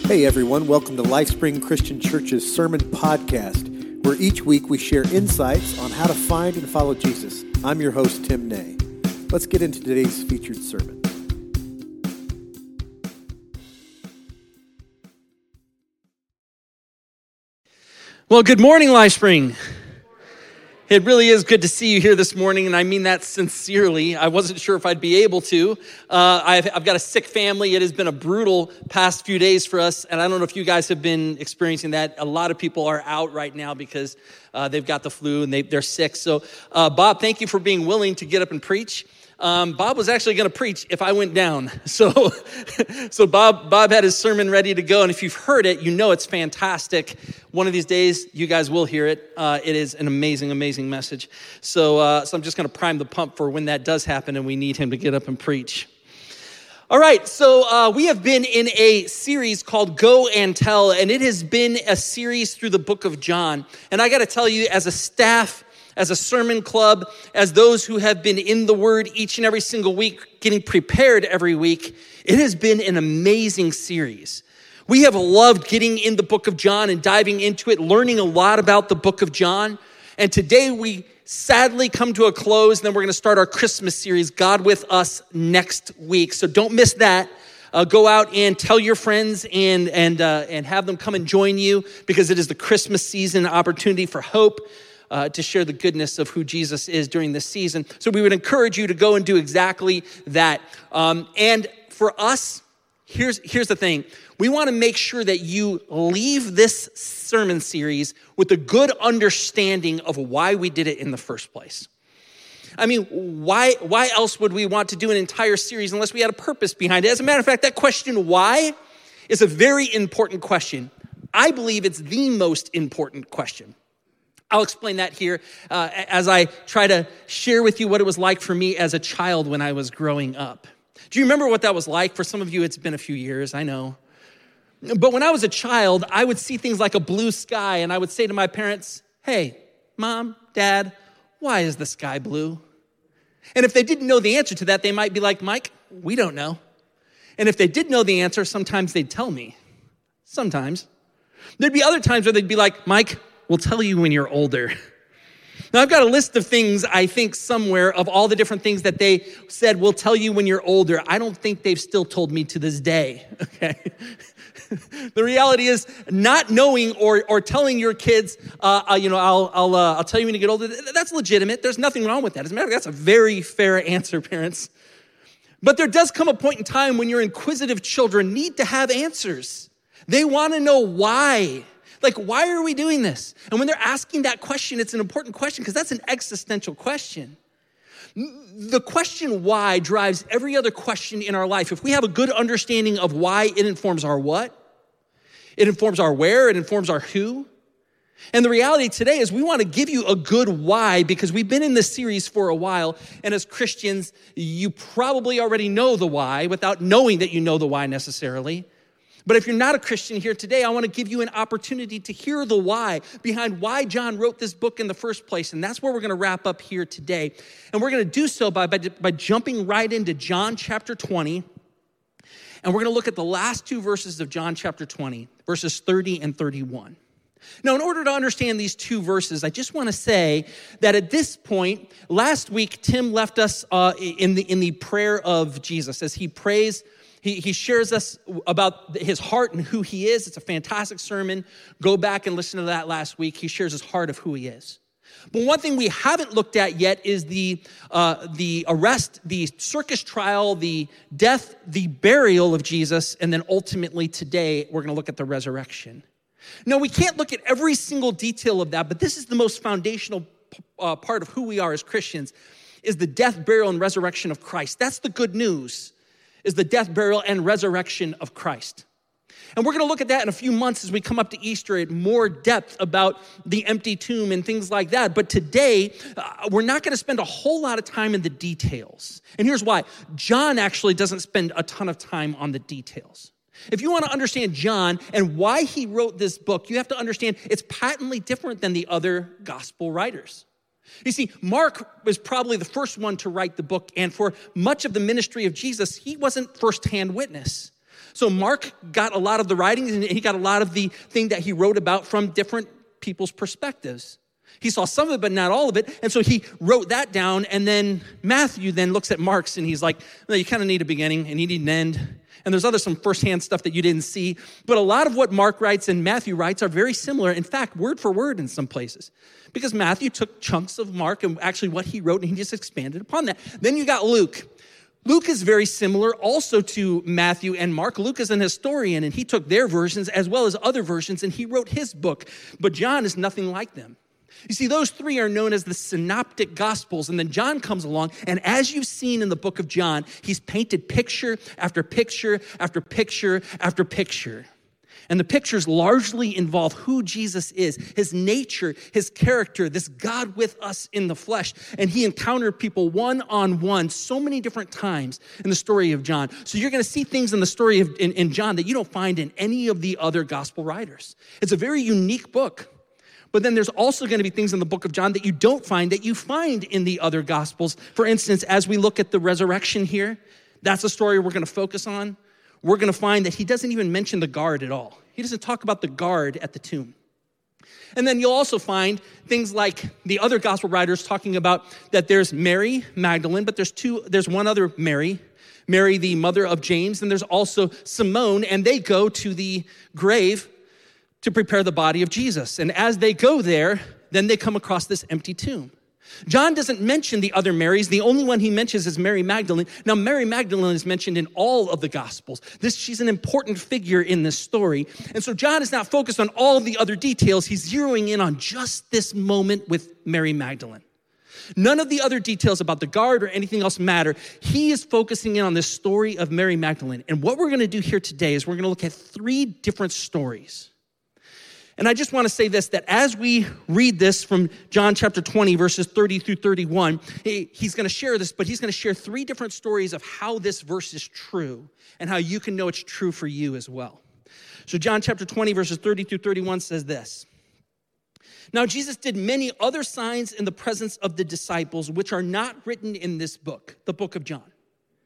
Hey everyone, welcome to LifeSpring Christian Church's Sermon Podcast, where each week we share insights on how to find and follow Jesus. I'm your host, Tim Nay. Let's get into today's featured sermon. Well, good morning, LifeSpring. It really is good to see you here this morning, and I mean that sincerely. I wasn't sure if I'd be able to. I've got a sick family. It has been a brutal past few days for us, and I don't know if you guys have been experiencing that. A lot of people are out right now because they've got the flu and they're sick. So, Bob, thank you for being willing to get up and preach. Bob was actually going to preach if I went down. So Bob had his sermon ready to go. And if you've heard it, you know it's fantastic. One of these days, you guys will hear it. It is an amazing, amazing message. So I'm just going to prime the pump for when that does happen and we need him to get up and preach. All right, so we have been in a series called Go and Tell, and it has been a series through the book of John. And I got to tell you, as a staff, as a sermon club, as those who have been in the Word each and every single week, getting prepared every week, it has been an amazing series. We have loved getting in the book of John and diving into it, learning a lot about the book of John. And today we sadly come to a close, and then we're going to start our Christmas series, God with Us, next week. So don't miss that. Go out and tell your friends and have them come and join you, because it is the Christmas season, opportunity for hope. To share the goodness of who Jesus is during this season. So we would encourage you to go and do exactly that. And for us, here's the thing. We want to make sure that you leave this sermon series with a good understanding of why we did it in the first place. I mean, why else would we want to do an entire series unless we had a purpose behind it? As a matter of fact, that question, why, is a very important question. I believe it's the most important question. I'll explain that here as I try to share with you what it was like for me as a child when I was growing up. Do you remember what that was like? For some of you, it's been a few years, I know. But when I was a child, I would see things like a blue sky, and I would say to my parents, hey, Mom, Dad, why is the sky blue? And if they didn't know the answer to that, they might be like, Mike, we don't know. And if they did know the answer, sometimes they'd tell me. Sometimes. There'd be other times where they'd be like, Mike, we'll tell you when you're older. Now, I've got a list of things, I think, somewhere of all the different things that they said, we'll tell you when you're older. I don't think they've still told me to this day, okay? The reality is not knowing or telling your kids, I'll tell you when you get older, that's legitimate. There's nothing wrong with that. As a matter of fact, that's a very fair answer, parents. But there does come a point in time when your inquisitive children need to have answers. They want to know why. Like, why are we doing this? And when they're asking that question, it's an important question because that's an existential question. The question why drives every other question in our life. If we have a good understanding of why, it informs our what, it informs our where, it informs our who. And the reality today is we want to give you a good why because we've been in this series for a while. And as Christians, you probably already know the why without knowing that you know the why necessarily. But if you're not a Christian here today, I want to give you an opportunity to hear the why behind why John wrote this book in the first place. And that's where we're going to wrap up here today. And we're going to do so by jumping right into John chapter 20. And we're going to look at the last two verses of John chapter 20, verses 30 and 31. Now, in order to understand these two verses, I just want to say that at this point, last week, Tim left us in the prayer of Jesus as he prays. He shares us about his heart and who he is. It's a fantastic sermon. Go back and listen to that last week. He shares his heart of who he is. But one thing we haven't looked at yet is the arrest, the circus trial, the death, the burial of Jesus, and then ultimately today we're going to look at the resurrection. Now, we can't look at every single detail of that, but this is the most foundational part of who we are as Christians, is the death, burial, and resurrection of Christ. That's the good news. Is the death, burial, and resurrection of Christ. And we're going to look at that in a few months as we come up to Easter at more depth about the empty tomb and things like that. But today, we're not going to spend a whole lot of time in the details. And here's why. John actually doesn't spend a ton of time on the details. If you want to understand John and why he wrote this book, you have to understand it's patently different than the other gospel writers. You see, Mark was probably the first one to write the book, and for much of the ministry of Jesus, he wasn't firsthand witness. So Mark got a lot of the writings, and he got a lot of the thing that he wrote about from different people's perspectives. He saw some of it, but not all of it. And so he wrote that down. And then Matthew then looks at Mark's and he's like, well, you kind of need a beginning and you need an end. And there's some firsthand stuff that you didn't see. But a lot of what Mark writes and Matthew writes are very similar. In fact, word for word in some places. Because Matthew took chunks of Mark and actually what he wrote and he just expanded upon that. Then you got Luke. Luke is very similar also to Matthew and Mark. Luke is an historian and he took their versions as well as other versions and he wrote his book. But John is nothing like them. You see, those three are known as the synoptic gospels, and then John comes along, and as you've seen in the book of John, he's painted picture after picture after picture after picture. And the pictures largely involve who Jesus is, his nature, his character, this God with us in the flesh. And he encountered people one-on-one so many different times in the story of John. So you're going to see things in the story of in John that you don't find in any of the other gospel writers. It's a very unique book. But then there's also going to be things in the book of John that you don't find that you find in the other gospels. For instance, as we look at the resurrection here, that's a story we're going to focus on. We're going to find that he doesn't even mention the guard at all. He doesn't talk about the guard at the tomb. And then you'll also find things like the other gospel writers talking about that there's Mary Magdalene, but there's one other Mary, the mother of James, and there's also Simone, and they go to the grave to prepare the body of Jesus. And as they go there, then they come across this empty tomb. John doesn't mention the other Marys. The only one he mentions is Mary Magdalene. Now, Mary Magdalene is mentioned in all of the Gospels. She's an important figure in this story. And so John is not focused on all the other details. He's zeroing in on just this moment with Mary Magdalene. None of the other details about the guard or anything else matter. He is focusing in on this story of Mary Magdalene. And what we're going to do here today is we're going to look at three different stories. And I just want to say this, that as we read this from John chapter 20, verses 30 through 31, he's going to share this, but he's going to share three different stories of how this verse is true and how you can know it's true for you as well. So John chapter 20, verses 30 through 31 says this. Now Jesus did many other signs in the presence of the disciples, which are not written in this book, the book of John.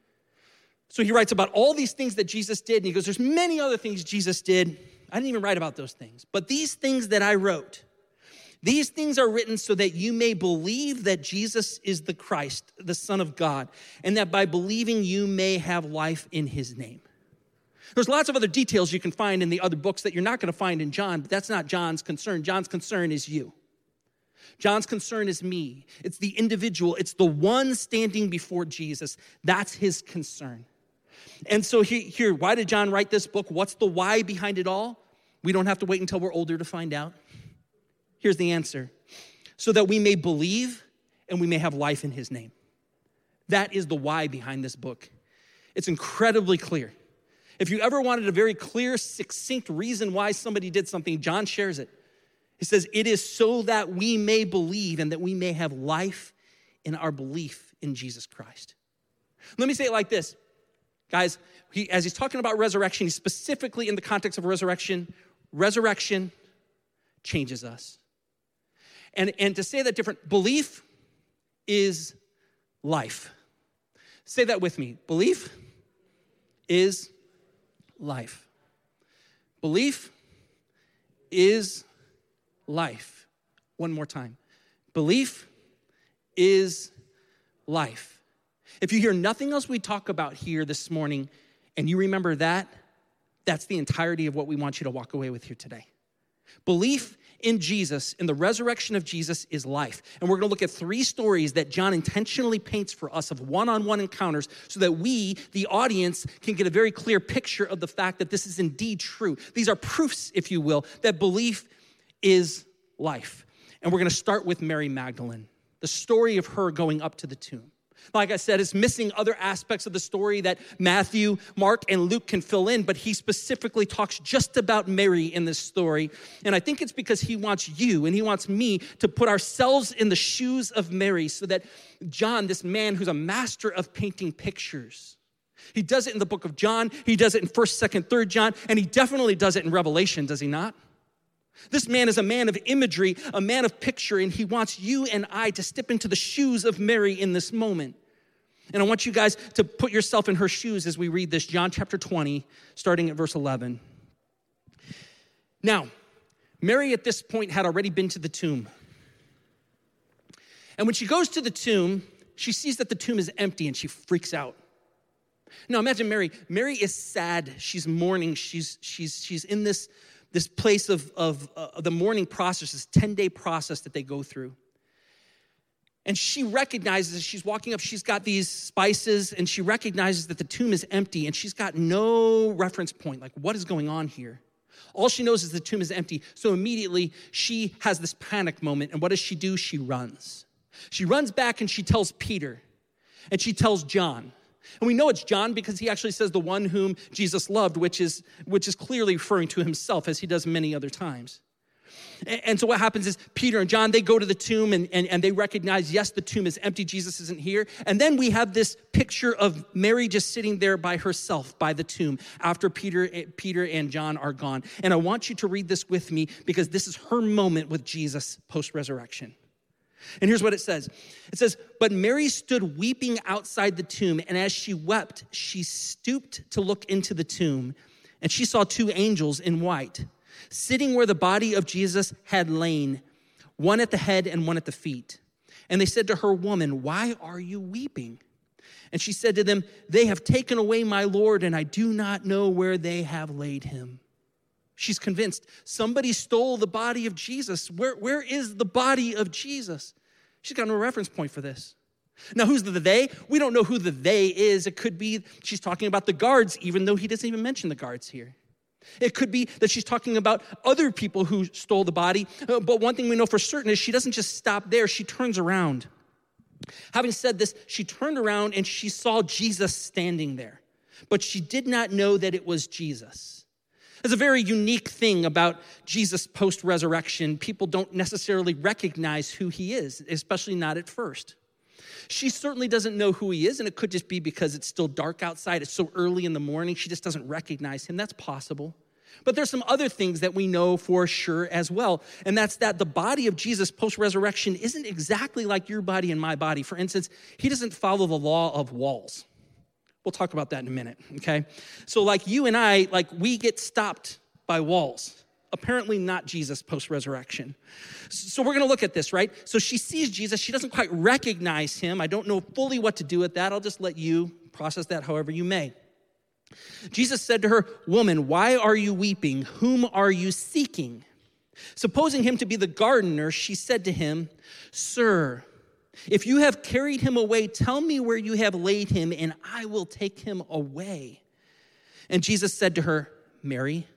So he writes about all these things that Jesus did, and he goes, there's many other things Jesus did. I didn't even write about those things. But these things that I wrote, these things are written so that you may believe that Jesus is the Christ, the Son of God, and that by believing you may have life in his name. There's lots of other details you can find in the other books that you're not going to find in John, but that's not John's concern. John's concern is you. John's concern is me. It's the individual. It's the one standing before Jesus. That's his concern. And so here, why did John write this book? What's the why behind it all? We don't have to wait until we're older to find out. Here's the answer. So that we may believe and we may have life in his name. That is the why behind this book. It's incredibly clear. If you ever wanted a very clear, succinct reason why somebody did something, John shares it. He says, it is so that we may believe and that we may have life in our belief in Jesus Christ. Let me say it like this. Guys, as he's talking about resurrection, he's specifically in the context of resurrection changes us. And to say that different, belief is life. Say that with me. Belief is life. Belief is life. One more time. Belief is life. If you hear nothing else we talk about here this morning, and you remember that, that's the entirety of what we want you to walk away with here today. Belief in Jesus, in the resurrection of Jesus, is life. And we're going to look at three stories that John intentionally paints for us of one-on-one encounters so that we, the audience, can get a very clear picture of the fact that this is indeed true. These are proofs, if you will, that belief is life. And we're going to start with Mary Magdalene, the story of her going up to the tomb. Like I said, it's missing other aspects of the story that Matthew, Mark, and Luke can fill in, but he specifically talks just about Mary in this story. And I think it's because he wants you and he wants me to put ourselves in the shoes of Mary so that John, this man who's a master of painting pictures, he does it in the book of John, he does it in 1st, 2nd, 3rd John, and he definitely does it in Revelation, does he not? This man is a man of imagery, a man of picture, and he wants you and I to step into the shoes of Mary in this moment. And I want you guys to put yourself in her shoes as we read this, John chapter 20, starting at verse 11. Now, Mary at this point had already been to the tomb. And when she goes to the tomb, she sees that the tomb is empty and she freaks out. Now imagine Mary. Mary is sad. She's mourning. She's in this place of the mourning process, this 10-day process that they go through. And she recognizes as she's walking up, she's got these spices and she recognizes that the tomb is empty and she's got no reference point. Like, what is going on here? All she knows is the tomb is empty. So immediately she has this panic moment. And what does she do? She runs. She runs back and she tells Peter and she tells John. And we know it's John because he actually says the one whom Jesus loved, which is clearly referring to himself as he does many other times. And so what happens is Peter and John, they go to the tomb and they recognize, yes, the tomb is empty. Jesus isn't here. And then we have this picture of Mary just sitting there by herself by the tomb after Peter and John are gone. And I want you to read this with me because this is her moment with Jesus post-resurrection. And here's what it says. It says, but Mary stood weeping outside the tomb. And as she wept, she stooped to look into the tomb. And she saw two angels in white, sitting where the body of Jesus had lain, one at the head and one at the feet. And they said to her, woman, why are you weeping? And she said to them, they have taken away my Lord, and I do not know where they have laid him. She's convinced somebody stole the body of Jesus. Where is the body of Jesus? She's got no reference point for this. Now, who's the they? We don't know who the they is. It could be she's talking about the guards, even though he doesn't even mention the guards here. It could be that she's talking about other people who stole the body. But one thing we know for certain is she doesn't just stop there. She turns around. Having said this, she turned around and she saw Jesus standing there. But she did not know that it was Jesus. There's a very unique thing about Jesus post-resurrection. People don't necessarily recognize who he is, especially not at first. She certainly doesn't know who he is, and it could just be because it's still dark outside. It's so early in the morning, she just doesn't recognize him. That's possible. But there's some other things that we know for sure as well, and that's that the body of Jesus post-resurrection isn't exactly like your body and my body. For instance, he doesn't follow the law of walls. We'll talk about that in a minute, okay? So like you and I, like we get stopped by walls. Apparently not Jesus post-resurrection. So we're going to look at this, right? So she sees Jesus. She doesn't quite recognize him. I don't know fully what to do with that. I'll just let you process that however you may. Jesus said to her, woman, why are you weeping? Whom are you seeking? Supposing him to be the gardener, she said to him, sir, if you have carried him away, tell me where you have laid him, and I will take him away. And Jesus said to her, Mary.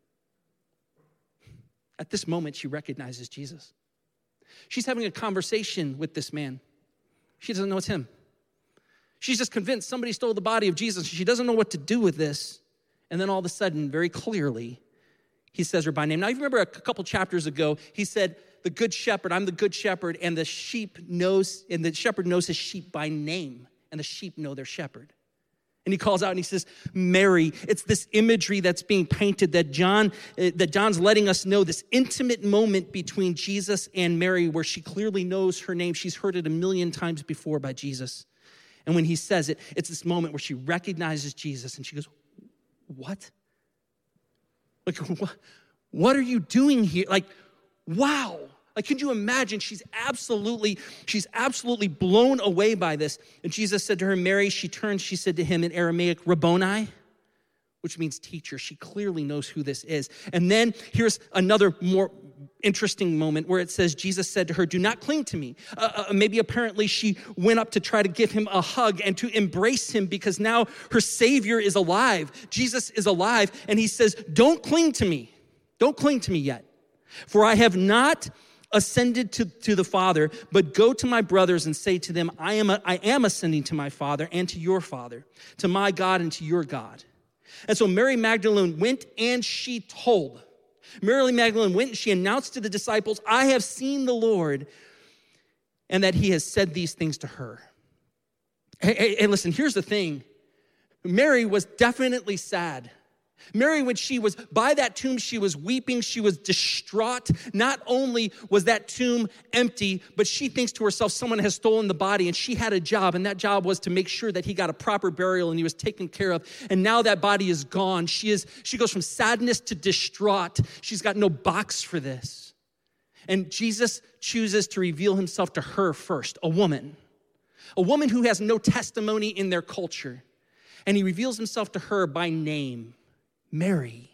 At this moment, she recognizes Jesus. She's having a conversation with this man. She doesn't know it's him. She's just convinced somebody stole the body of Jesus. She doesn't know what to do with this. And then all of a sudden, very clearly, he says her by name. Now, you remember a couple chapters ago, he said, the good shepherd, I'm the good shepherd, and the shepherd knows his sheep by name, and the sheep know their shepherd. And he calls out and he says, Mary. It's this imagery that's being painted that John's letting us know, this intimate moment between Jesus and Mary where she clearly knows her name. She's heard it 1,000,000 times before by Jesus. And when he says it, it's this moment where she recognizes Jesus and she goes, what? Like, what are you doing here? Like, wow. Like, could you imagine? She's absolutely blown away by this. And Jesus said to her, Mary. She turned, she said to him in Aramaic, Rabboni, which means teacher. She clearly knows who this is. And then here's another more interesting moment where it says, Jesus said to her, do not cling to me. Maybe apparently she went up to try to give him a hug and to embrace him because now her Savior is alive. Jesus is alive. And he says, don't cling to me. Don't cling to me yet. For I have not ascended to the Father, but go to my brothers and say to them, I am ascending to my Father and to your Father, to my God and to your God. And so Mary Magdalene went and she told. Mary Magdalene went and she announced to the disciples, I have seen the Lord, and that he has said these things to her. Hey, listen, here's the thing. Mary was definitely sad Mary, when she was by that tomb, she was weeping, she was distraught. Not only was that tomb empty, but she thinks to herself, someone has stolen the body, and she had a job, and that job was to make sure that he got a proper burial and he was taken care of. And now that body is gone. She goes from sadness to distraught. She's got no box for this. And Jesus chooses to reveal himself to her first, a woman who has no testimony in their culture. And he reveals himself to her by name. Mary.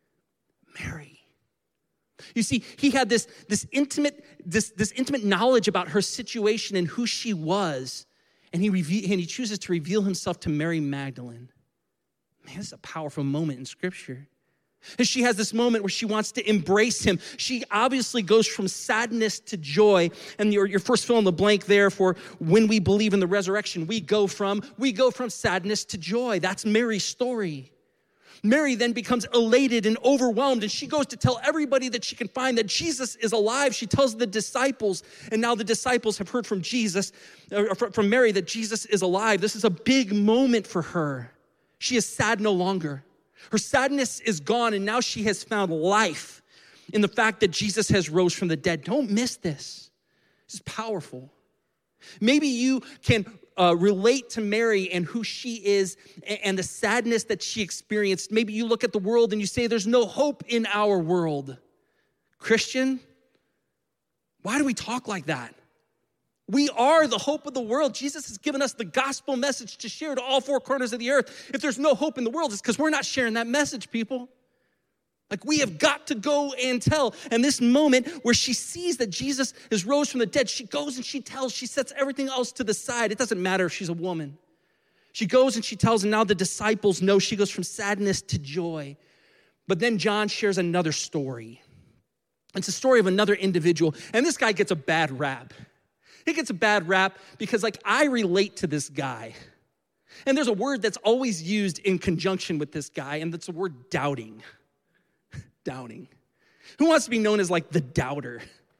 You see, he had this intimate knowledge about her situation and who she was, and he chooses to reveal himself to Mary Magdalene. Man, this is a powerful moment in Scripture. And she has this moment where she wants to embrace him. She obviously goes from sadness to joy. And your first fill in the blank there for when we believe in the resurrection, we go from sadness to joy. That's Mary's story. Mary then becomes elated and overwhelmed, and she goes to tell everybody that she can find that Jesus is alive. She tells the disciples, and now the disciples have heard from from Mary, that Jesus is alive. This is a big moment for her. She is sad no longer. Her sadness is gone, and now she has found life in the fact that Jesus has rose from the dead. Don't miss this. This is powerful. Maybe you can relate to Mary and who she is and the sadness that she experienced. Maybe you look at the world and you say, there's no hope in our world. Christian, why do we talk like that? We are the hope of the world. Jesus has given us the gospel message to share to all four corners of the earth. If there's no hope in the world, it's because we're not sharing that message, people. Like, we have got to go and tell. And this moment where she sees that Jesus is rose from the dead, she goes and she tells, she sets everything else to the side. It doesn't matter if she's a woman. She goes and she tells, and now the disciples know. She goes from sadness to joy. But then John shares another story. It's a story of another individual, and this guy gets a bad rap. He gets a bad rap because, I relate to this guy. And there's a word that's always used in conjunction with this guy, and that's the word doubting. Doubting. Who wants to be known as the doubter?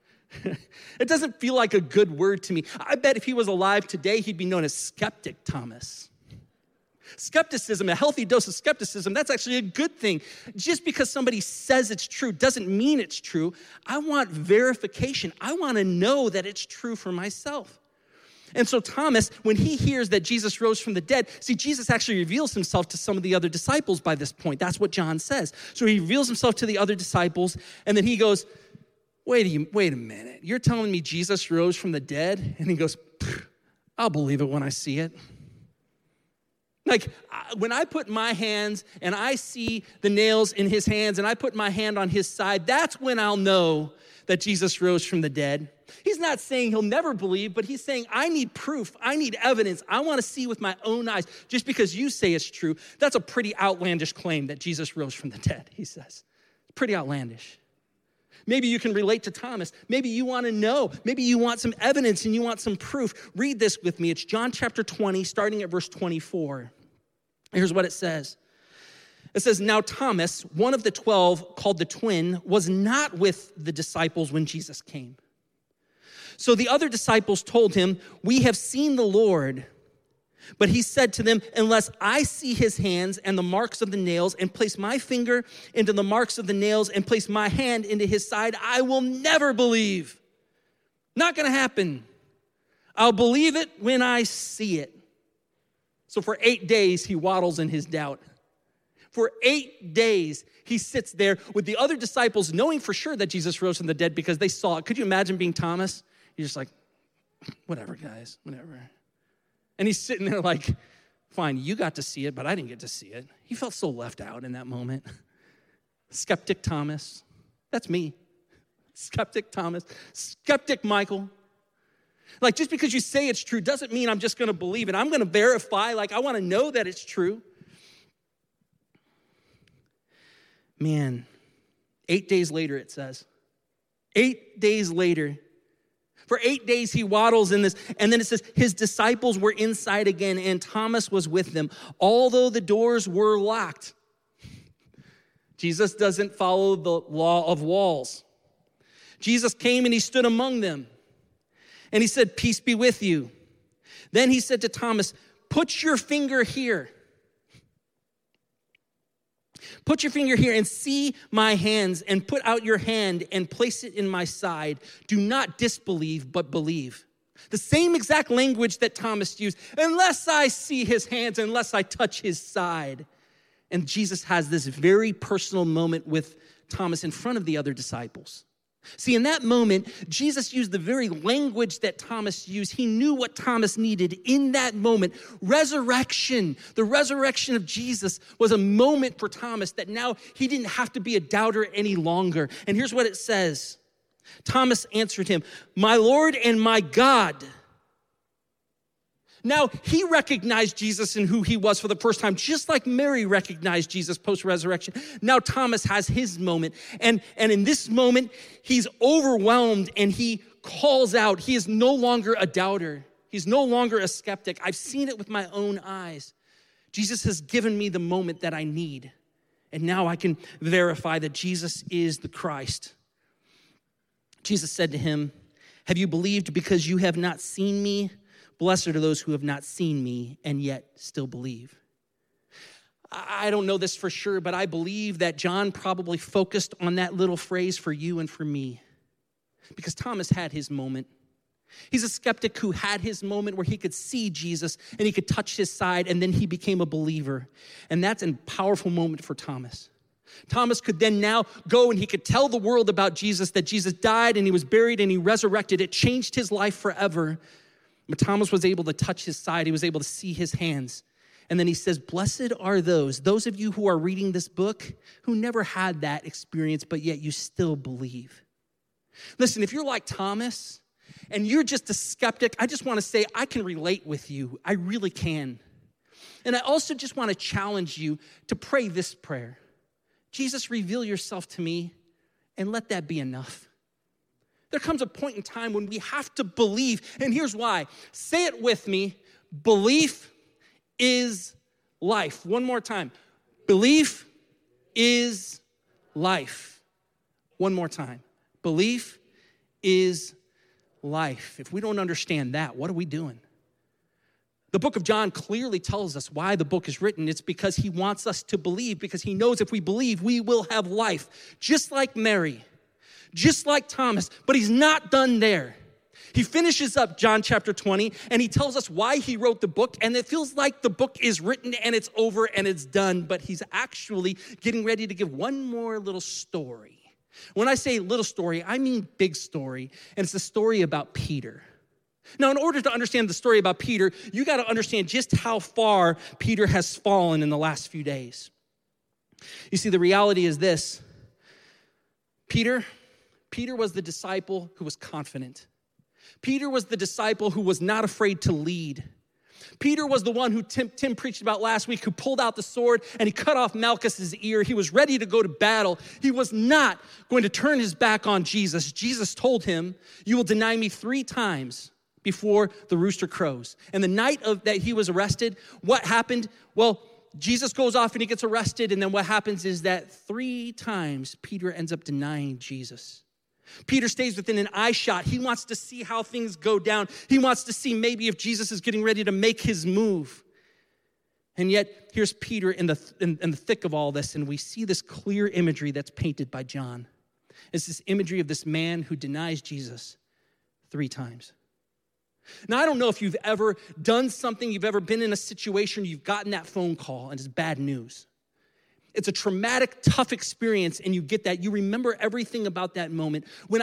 It doesn't feel like a good word to me. I bet if he was alive today, he'd be known as Skeptic Thomas. Skepticism, a healthy dose of skepticism, that's actually a good thing. Just because somebody says it's true doesn't mean it's true. I want verification. I want to know that it's true for myself. And so Thomas, when he hears that Jesus rose from the dead, Jesus actually reveals himself to some of the other disciples by this point. That's what John says. So he reveals himself to the other disciples, and then he goes, wait a minute. You're telling me Jesus rose from the dead? And he goes, I'll believe it when I see it. When I put my hands and I see the nails in his hands and I put my hand on his side, that's when I'll know that Jesus rose from the dead. He's not saying he'll never believe, but he's saying, I need proof. I need evidence. I want to see with my own eyes. Just because you say it's true, that's a pretty outlandish claim that Jesus rose from the dead, he says. Pretty outlandish. Maybe you can relate to Thomas. Maybe you want to know. Maybe you want some evidence and you want some proof. Read this with me. It's John chapter 20, starting at verse 24. Here's what it says. It says, now Thomas, one of the 12, called the twin, was not with the disciples when Jesus came. So the other disciples told him, we have seen the Lord. But he said to them, unless I see his hands and the marks of the nails and place my finger into the marks of the nails and place my hand into his side, I will never believe. Not going to happen. I'll believe it when I see it. So for 8 days, he waddles in his doubt. For 8 days, he sits there with the other disciples, knowing for sure that Jesus rose from the dead because they saw it. Could you imagine being Thomas? You're just like, whatever, guys, whatever. And he's sitting there like, fine, you got to see it, but I didn't get to see it. He felt so left out in that moment. Skeptic Thomas. That's me. Skeptic Thomas. Skeptic Michael. Just because you say it's true doesn't mean I'm just going to believe it. I'm going to verify. I want to know that it's true. Man, 8 days later, it says. 8 days later. For 8 days, he waddles in this. And then it says, his disciples were inside again, and Thomas was with them, although the doors were locked. Jesus doesn't follow the law of walls. Jesus came and he stood among them. And he said, peace be with you. Then he said to Thomas, put your finger here. Put your finger here and see my hands, and put out your hand and place it in my side. Do not disbelieve, but believe. The same exact language that Thomas used. Unless I see his hands, unless I touch his side. And Jesus has this very personal moment with Thomas in front of the other disciples. See, in that moment, Jesus used the very language that Thomas used. He knew what Thomas needed in that moment. Resurrection, the resurrection of Jesus was a moment for Thomas that now he didn't have to be a doubter any longer. And here's what it says. Thomas answered him, "My Lord and my God." Now, he recognized Jesus and who he was for the first time, just like Mary recognized Jesus post-resurrection. Now Thomas has his moment. And in this moment, he's overwhelmed and he calls out. He is no longer a doubter. He's no longer a skeptic. I've seen it with my own eyes. Jesus has given me the moment that I need. And now I can verify that Jesus is the Christ. Jesus said to him, "Have you believed because you have not seen me? Blessed are those who have not seen me and yet still believe." I don't know this for sure, but I believe that John probably focused on that little phrase for you and for me because Thomas had his moment. He's a skeptic who had his moment where he could see Jesus and he could touch his side, and then he became a believer. And that's a powerful moment for Thomas. Thomas could then now go and he could tell the world about Jesus, that Jesus died and he was buried and he resurrected. It changed his life forever. But Thomas was able to touch his side. He was able to see his hands. And then he says, "Blessed are those of you who are reading this book who never had that experience, but yet you still believe." Listen, if you're like Thomas and you're just a skeptic, I just want to say I can relate with you. I really can. And I also just want to challenge you to pray this prayer. Jesus, reveal yourself to me and let that be enough. There comes a point in time when we have to believe, and here's why. Say it with me. Belief is life. One more time. Belief is life. One more time. Belief is life. If we don't understand that, what are we doing? The book of John clearly tells us why the book is written. It's because he wants us to believe, because he knows if we believe, we will have life. Just like Mary. Just like Thomas, but he's not done there. He finishes up John chapter 20, and he tells us why he wrote the book, and it feels like the book is written and it's over and it's done, but he's actually getting ready to give one more little story. When I say little story, I mean big story, and it's the story about Peter. Now, in order to understand the story about Peter, you got to understand just how far Peter has fallen in the last few days. You see, the reality is this. Peter was the disciple who was confident. Peter was the disciple who was not afraid to lead. Peter was the one who Tim preached about last week, who pulled out the sword and he cut off Malchus's ear. He was ready to go to battle. He was not going to turn his back on Jesus. Jesus told him, "You will deny me 3 times before the rooster crows." And the night that he was arrested, what happened? Well, Jesus goes off and he gets arrested, and then what happens is that 3 times Peter ends up denying Jesus. Peter stays within an eye shot. He wants to see how things go down. He wants to see maybe if Jesus is getting ready to make his move. And yet, here's Peter in the thick of all this, and we see this clear imagery that's painted by John. It's this imagery of this man who denies Jesus 3 times. Now, I don't know if you've ever done something, you've ever been in a situation, you've gotten that phone call, and it's bad news. It's a traumatic, tough experience, and you get that. You remember everything about that moment. When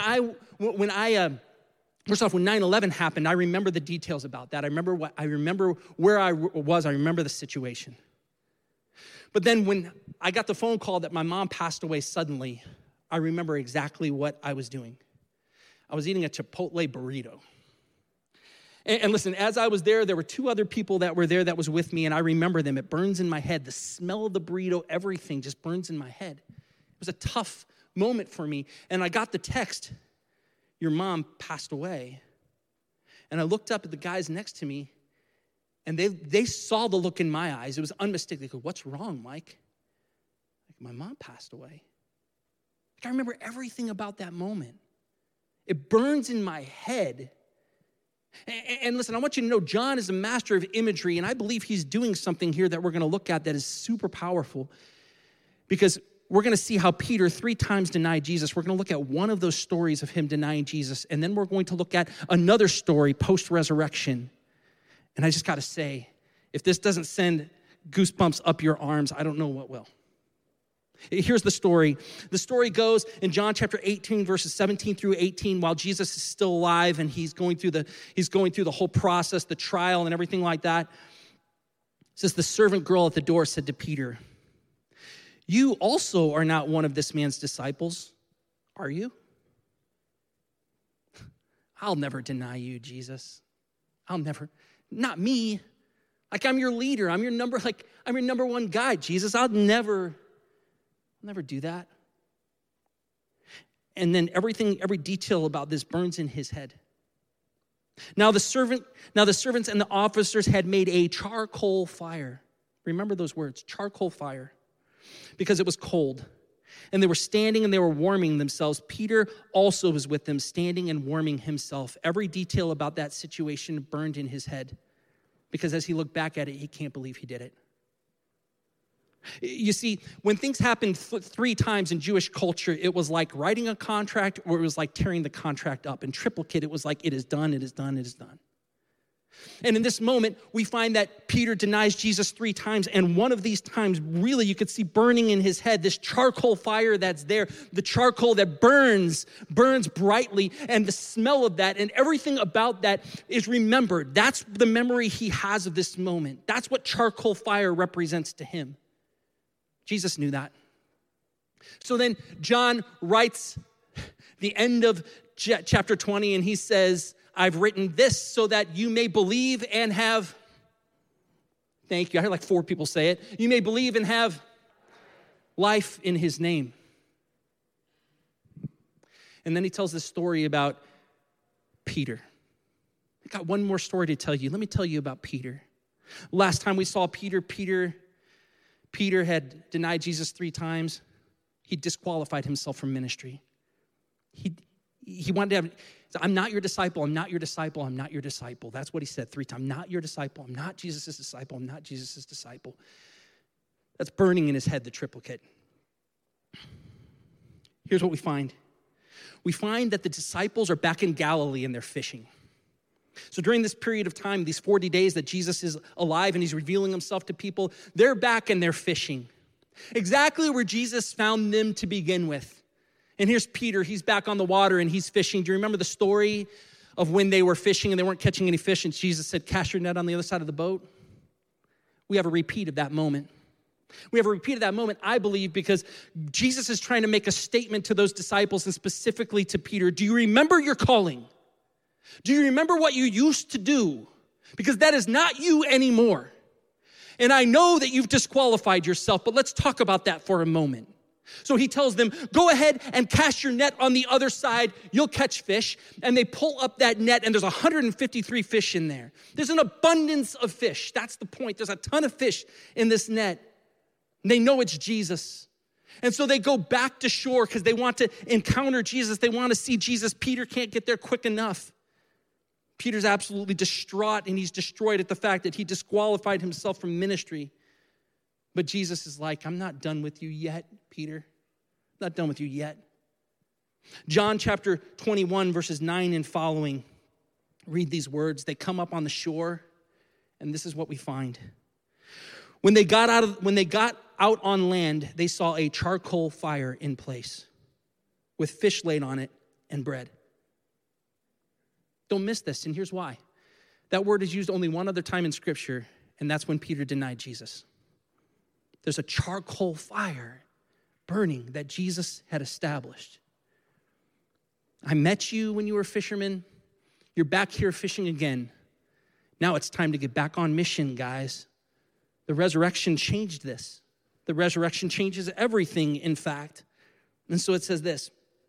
9/11 happened, I remember the details about that. I remember where I was. I remember the situation. But then when I got the phone call that my mom passed away suddenly, I remember exactly what I was doing. I was eating a Chipotle burrito. And listen, as I was there were 2 other people that were there that was with me, and I remember them. It burns in my head. The smell of the burrito, everything just burns in my head. It was a tough moment for me. And I got the text, "Your mom passed away." And I looked up at the guys next to me, and they saw the look in my eyes. It was unmistakable. They go, "What's wrong, Mike?" Like, "My mom passed away." Like, I remember everything about that moment. It burns in my head. And listen, I want you to know John is a master of imagery, and I believe he's doing something here that we're going to look at that is super powerful. because we're going to see how Peter 3 times denied Jesus. We're going to look at one of those stories of him denying Jesus, and then we're going to look at another story post-resurrection. And I just got to say, if this doesn't send goosebumps up your arms, I don't know what will. Here's the story. The story goes in John chapter 18, verses 17 through 18, while Jesus is still alive and he's going through the whole process, the trial and everything like that. It says, the servant girl at the door said to Peter, "You also are not one of this man's disciples, are you?" "I'll never deny you, Jesus. Not me. Like, I'm your leader. I'm your number one guy, Jesus. I'll never do that." And then every detail about this burns in his head. Now the servants and the officers had made a charcoal fire. Remember those words, charcoal fire, because it was cold. And they were standing and they were warming themselves. Peter also was with them, standing and warming himself. Every detail about that situation burned in his head, because as he looked back at it, he can't believe he did it. You see, when things happened 3 times in Jewish culture, it was like writing a contract, or it was like tearing the contract up. In triplicate, it was like, it is done, it is done, it is done. And in this moment, we find that Peter denies Jesus 3 times, and one of these times, really, you could see burning in his head, this charcoal fire that's there, the charcoal that burns brightly, and the smell of that and everything about that is remembered. That's the memory he has of this moment. That's what charcoal fire represents to him. Jesus knew that. So then John writes the end of chapter 20, and he says, "I've written this so that you may believe and have," thank you, I heard like 4 people say it, "you may believe and have life in his name." And then he tells this story about Peter. I got one more story to tell you. Let me tell you about Peter. Last time we saw Peter had denied Jesus 3 times. He disqualified himself from ministry. He wanted to have, "I'm not your disciple, I'm not your disciple, I'm not your disciple." That's what he said 3 times. "I'm not your disciple, I'm not Jesus' disciple, I'm not Jesus' disciple." That's burning in his head, the triplicate. Here's what we find. We find that the disciples are back in Galilee and they're fishing. So during this period of time, these 40 days that Jesus is alive and he's revealing himself to people, they're back and they're fishing. Exactly where Jesus found them to begin with. And here's Peter, he's back on the water and he's fishing. Do you remember the story of when they were fishing and they weren't catching any fish and Jesus said, "Cast your net on the other side of the boat"? We have a repeat of that moment. We have a repeat of that moment, I believe, because Jesus is trying to make a statement to those disciples and specifically to Peter. Do you remember your calling? Do you remember what you used to do? Because that is not you anymore. And I know that you've disqualified yourself, but let's talk about that for a moment. So he tells them, "Go ahead and cast your net on the other side. You'll catch fish." And they pull up that net, and there's 153 fish in there. There's an abundance of fish. That's the point. There's a ton of fish in this net. And they know it's Jesus. And so they go back to shore because they want to encounter Jesus. They want to see Jesus. Peter can't get there quick enough. Peter's absolutely distraught, and he's destroyed at the fact that he disqualified himself from ministry. But Jesus is like, "I'm not done with you yet, Peter. I'm not done with you yet." John chapter 21, verses 9 and following, read these words. They come up on the shore, and this is what we find. When they got out on land, they saw a charcoal fire in place with fish laid on it and bread. Don't miss this, and here's why. That word is used only one other time in Scripture, and that's when Peter denied Jesus. There's a charcoal fire burning that Jesus had established. I met you when you were fishermen. You're back here fishing again. Now it's time to get back on mission, guys. The resurrection changed this. The resurrection changes everything, in fact. And so it says this.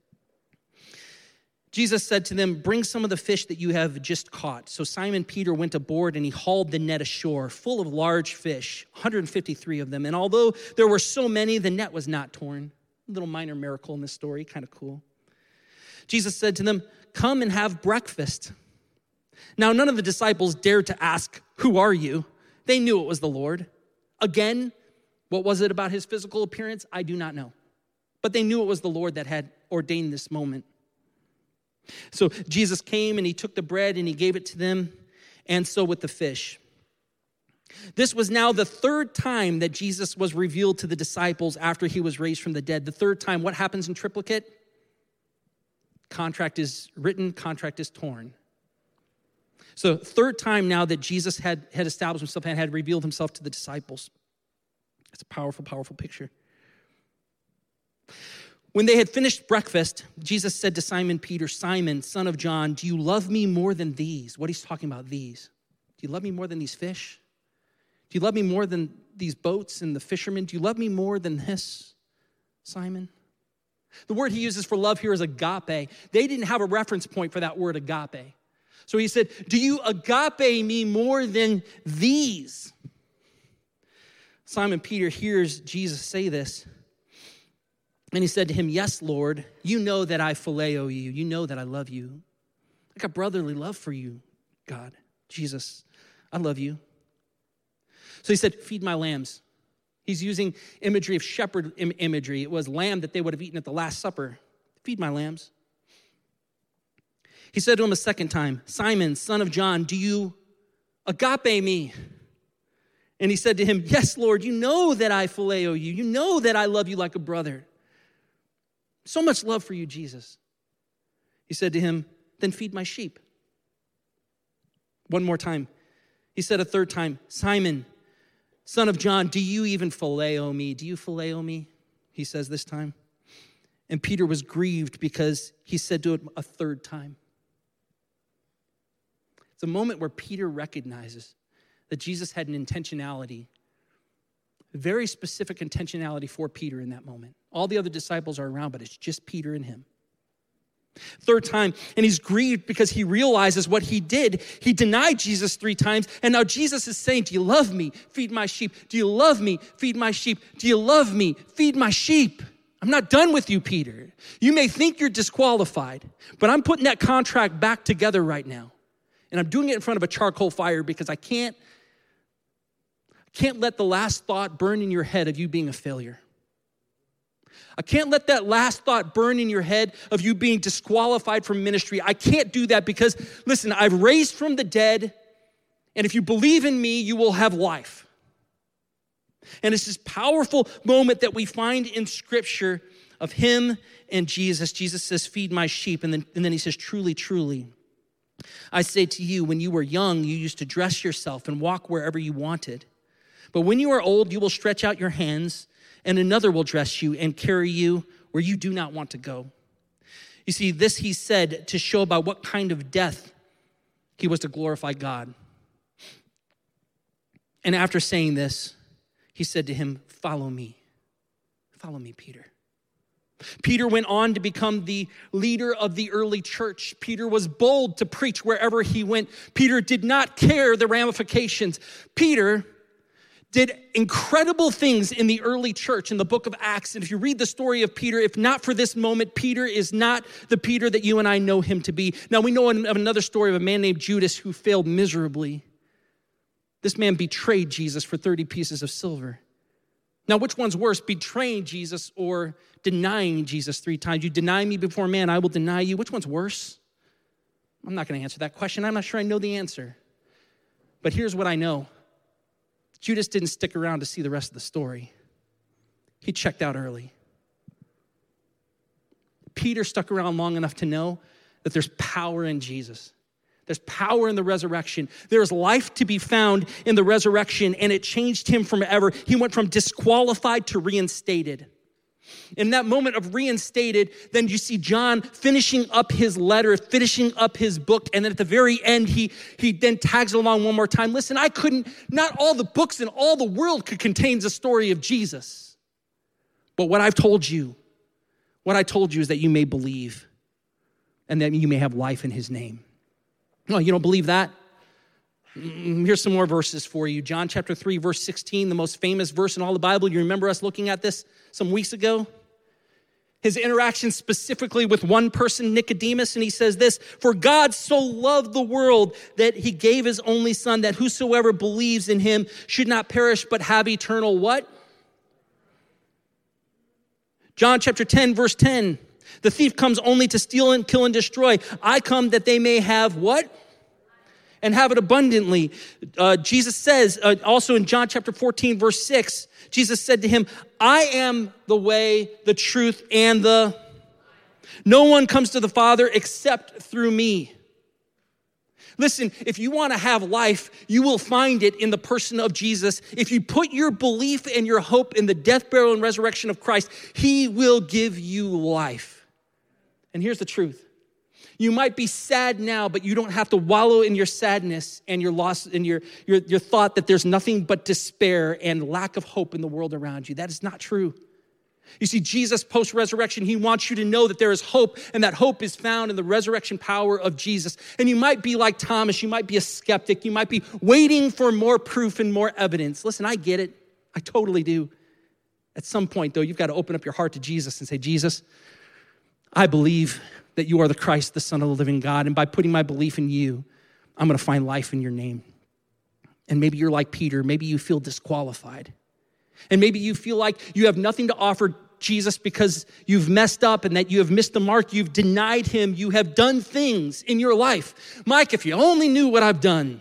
Jesus said to them, "Bring some of the fish that you have just caught." So Simon Peter went aboard and he hauled the net ashore full of large fish, 153 of them. And although there were so many, the net was not torn. A little minor miracle in this story, kind of cool. Jesus said to them, "Come and have breakfast." Now, none of the disciples dared to ask, "Who are you?" They knew it was the Lord. Again, What was it about his physical appearance? I do not know. But they knew it was the Lord that had ordained this moment. So Jesus came and he took the bread and he gave it to them, and so with the fish. This was now the third time that Jesus was revealed to the disciples after he was raised from the dead. The third time, what happens in triplicate? Contract is written, contract is torn. So third time now that Jesus had established himself and had revealed himself to the disciples. It's a powerful, powerful picture. When they had finished breakfast, Jesus said to Simon Peter, Simon, son of John, do you love me more than these? What he's talking about, these. Do you love me more than these fish? Do you love me more than these boats and the fishermen? Do you love me more than this, Simon? The word he uses for love here is agape. They didn't have a reference point for that word agape. So he said, do you agape me more than these? Simon Peter hears Jesus say this. And he said to him, yes, Lord, you know that I phileo you. You know that I love you. I got brotherly love for you, God. Jesus, I love you. So he said, feed my lambs. He's using imagery of shepherd imagery. It was lamb that they would have eaten at the Last Supper. Feed my lambs. He said to him a second time, Simon, son of John, do you agape me? And he said to him, yes, Lord, you know that I phileo you. You know that I love you like a brother. So much love for you, Jesus. He said to him, then feed my sheep. One more time. He said a third time, Simon, son of John, do you even phileo me? Do you phileo me? He says this time. And Peter was grieved because he said to him a third time. It's a moment where Peter recognizes that Jesus had an intentionality, very specific intentionality for Peter in that moment. All the other disciples are around, but it's just Peter and him. Third time, and he's grieved because he realizes what he did. He denied Jesus 3 times, and now Jesus is saying, do you love me? Feed my sheep. Do you love me? Feed my sheep. Do you love me? Feed my sheep. I'm not done with you, Peter. You may think you're disqualified, but I'm putting that contract back together right now. And I'm doing it in front of a charcoal fire because I can't let the last thought burn in your head of you being a failure. I can't let that last thought burn in your head of you being disqualified from ministry. I can't do that because, listen, I've raised from the dead, and if you believe in me, you will have life. And it's this powerful moment that we find in Scripture of him and Jesus. Jesus says, feed my sheep, and then he says, truly, truly, I say to you, when you were young, you used to dress yourself and walk wherever you wanted. But when you are old, you will stretch out your hands, and another will dress you and carry you where you do not want to go. You see, this he said to show about what kind of death he was to glorify God. And after saying this, he said to him, follow me. Follow me, Peter. Peter went on to become the leader of the early church. Peter was bold to preach wherever he went. Peter did not care the ramifications. Peter did incredible things in the early church in the book of Acts. And if you read the story of Peter, if not for this moment, Peter is not the Peter that you and I know him to be. Now, we know of another story of a man named Judas who failed miserably. This man betrayed Jesus for 30 pieces of silver. Now, which one's worse, betraying Jesus or denying Jesus 3 times? You deny me before man, I will deny you. Which one's worse? I'm not going to answer that question. I'm not sure I know the answer. But here's what I know. Judas didn't stick around to see the rest of the story. He checked out early. Peter stuck around long enough to know that there's power in Jesus. There's power in the resurrection. There's life to be found in the resurrection, and it changed him forever. He went from disqualified to reinstated. In that moment of reinstated, then you see John finishing up his letter, finishing up his book, and then at the very end, he then tags it along one more time. Listen, not all the books in all the world could contain the story of Jesus. But what I told you is that you may believe and that you may have life in his name. No, you don't believe that? Here's some more verses for you. John chapter 3, verse 16, the most famous verse in all the Bible. You remember us looking at this some weeks ago? His interaction specifically with one person, Nicodemus, and he says this, for God so loved the world that he gave his only son, that whosoever believes in him should not perish but have eternal what? John chapter 10, verse 10. The thief comes only to steal and kill and destroy. I come that they may have what? And have it abundantly. Jesus says, also in John chapter 14, verse 6, Jesus said to him, I am the way, the truth, and no one comes to the Father except through me. Listen, if you want to have life, you will find it in the person of Jesus. If you put your belief and your hope in the death, burial, and resurrection of Christ, he will give you life. And here's the truth. You might be sad now, but you don't have to wallow in your sadness and your loss and your thought that there's nothing but despair and lack of hope in the world around you. That is not true. You see, Jesus, post-resurrection, he wants you to know that there is hope, and that hope is found in the resurrection power of Jesus. And you might be like Thomas. You might be a skeptic. You might be waiting for more proof and more evidence. Listen, I get it. I totally do. At some point, though, you've got to open up your heart to Jesus and say, Jesus, I believe that you are the Christ, the Son of the living God. And by putting my belief in you, I'm going to find life in your name. And maybe you're like Peter. Maybe you feel disqualified. And maybe you feel like you have nothing to offer Jesus because you've messed up and that you have missed the mark. You've denied him. You have done things in your life. Mike, if you only knew what I've done.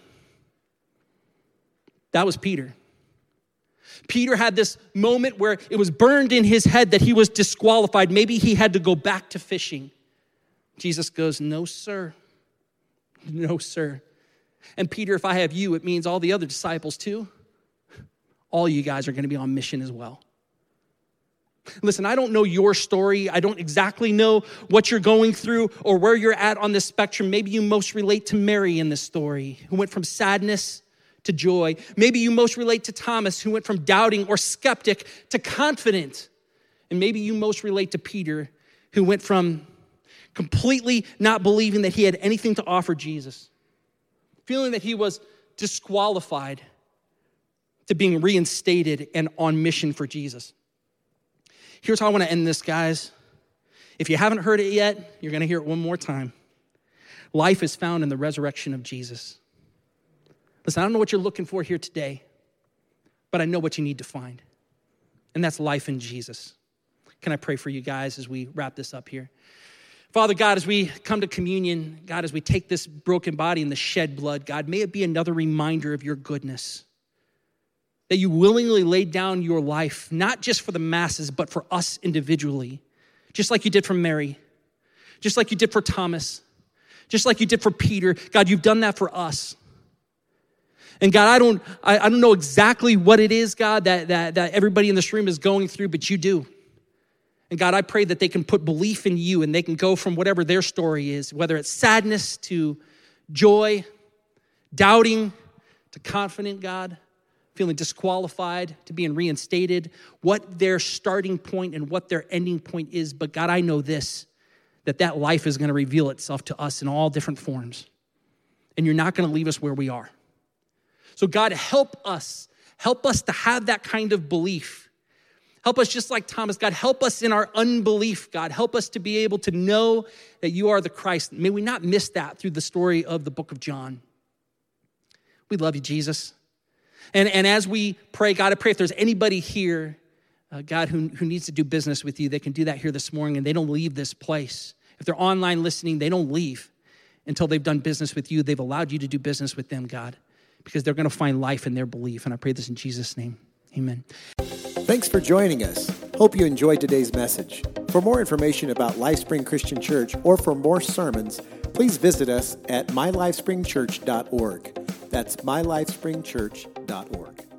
That was Peter. Peter had this moment where it was burned in his head that he was disqualified. Maybe he had to go back to fishing. Jesus goes, no, sir. No, sir. And Peter, if I have you, it means all the other disciples too. All you guys are going to be on mission as well. Listen, I don't know your story. I don't exactly know what you're going through or where you're at on this spectrum. Maybe you most relate to Mary in this story, who went from sadness to joy. Maybe you most relate to Thomas, who went from doubting or skeptic to confident. And maybe you most relate to Peter, who went from completely not believing that he had anything to offer Jesus, feeling that he was disqualified, to being reinstated and on mission for Jesus. Here's how I want to end this, guys. If you haven't heard it yet, you're going to hear it one more time. Life is found in the resurrection of Jesus. Listen, I don't know what you're looking for here today, but I know what you need to find, and that's life in Jesus. Can I pray for you guys as we wrap this up here? Father God, as we come to communion, God, as we take this broken body and the shed blood, God, may it be another reminder of your goodness, that you willingly laid down your life, not just for the masses, but for us individually, just like you did for Mary, just like you did for Thomas, just like you did for Peter. God, you've done that for us. And God, I don't know exactly what it is, God, that everybody in this room is going through, but you do. And God, I pray that they can put belief in you and they can go from whatever their story is, whether it's sadness to joy, doubting to confident, God, feeling disqualified to being reinstated, what their starting point and what their ending point is. But God, I know this, that life is going to reveal itself to us in all different forms. And you're not going to leave us where we are. So God, help us to have that kind of belief. Help us just like Thomas. God, help us in our unbelief. God, help us to be able to know that you are the Christ. May we not miss that through the story of the book of John. We love you, Jesus. And as we pray, God, I pray if there's anybody here, God, who needs to do business with you, they can do that here this morning and they don't leave this place. If they're online listening, they don't leave until they've done business with you. They've allowed you to do business with them, God, because they're going to find life in their belief. And I pray this in Jesus' name. Amen. Thanks for joining us. Hope you enjoyed today's message. For more information about LifeSpring Christian Church or for more sermons, please visit us at mylifespringchurch.org. That's mylifespringchurch.org.